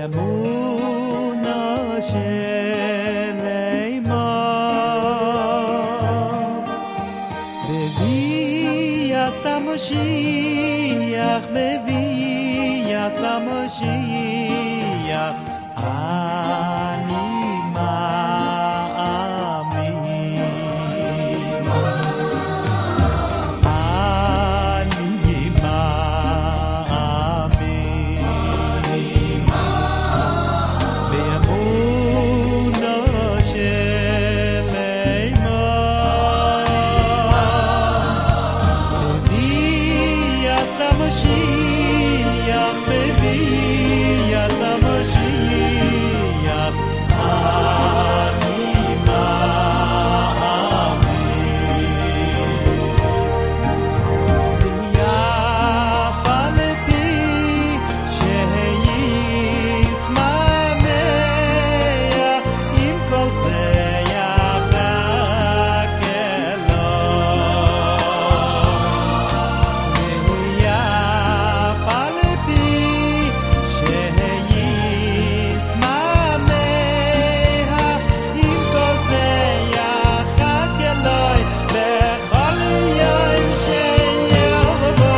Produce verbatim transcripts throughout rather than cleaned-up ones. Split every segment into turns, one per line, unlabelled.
באמונה שלמה בביאת המשיח, בביאת המשיח אני מאמין, אני מאמין באמונה שלמה בביאת המשיח, בביאת המשיח אני מאמין. ויפה לפי שישמח עם כל זה יחכה לו, ויפה לפי שישמח עם כל זה יחכה לו בכל יום שיבוא.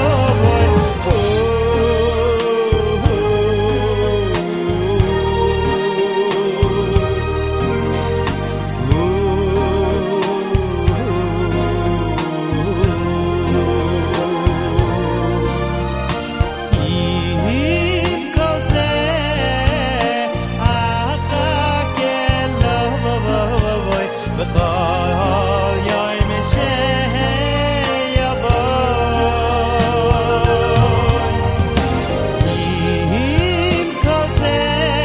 עם כל זה אחכה לו בכל יום שיבוא. עם כל זה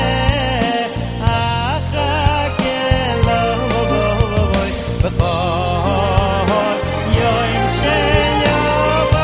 אחכה לו בכל יום שיבוא.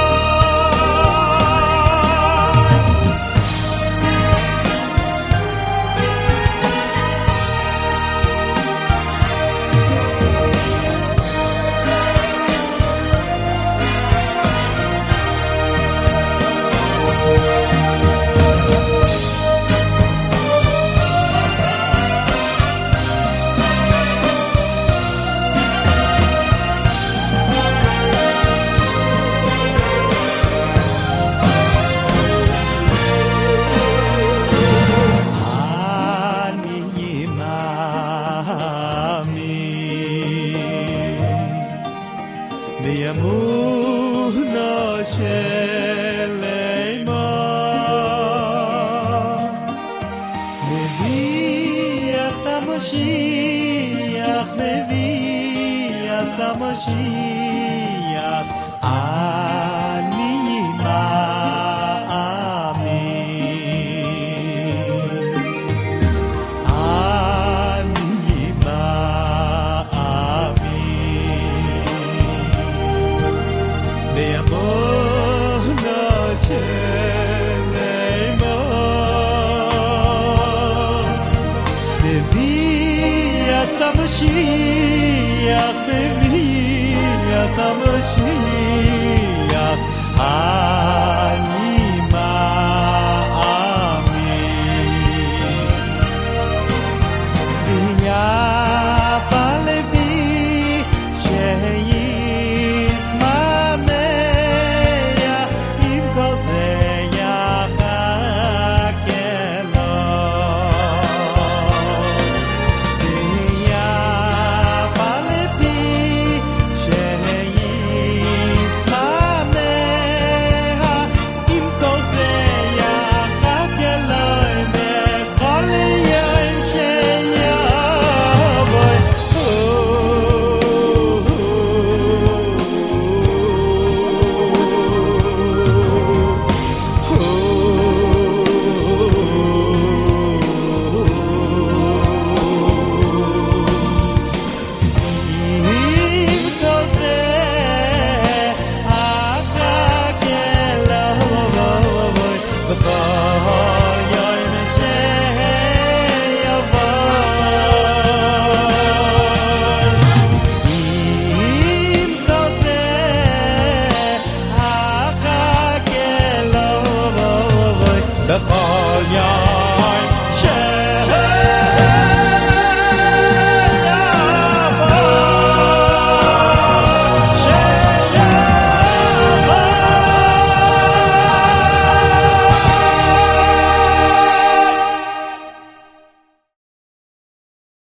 אני מאמין באמונה שלמה בביאת המשיח, בביאת המשיח אני מאמין, אני מאמין באמונה שלמה בביאת המשיח, בביאת המשיח אני מאמין. ויפה לפי שישמח עם כל זה יחכה לו, ויפה לפי שישמח עם כל זה יחכה לו בכל יום שיבוא. בכל יום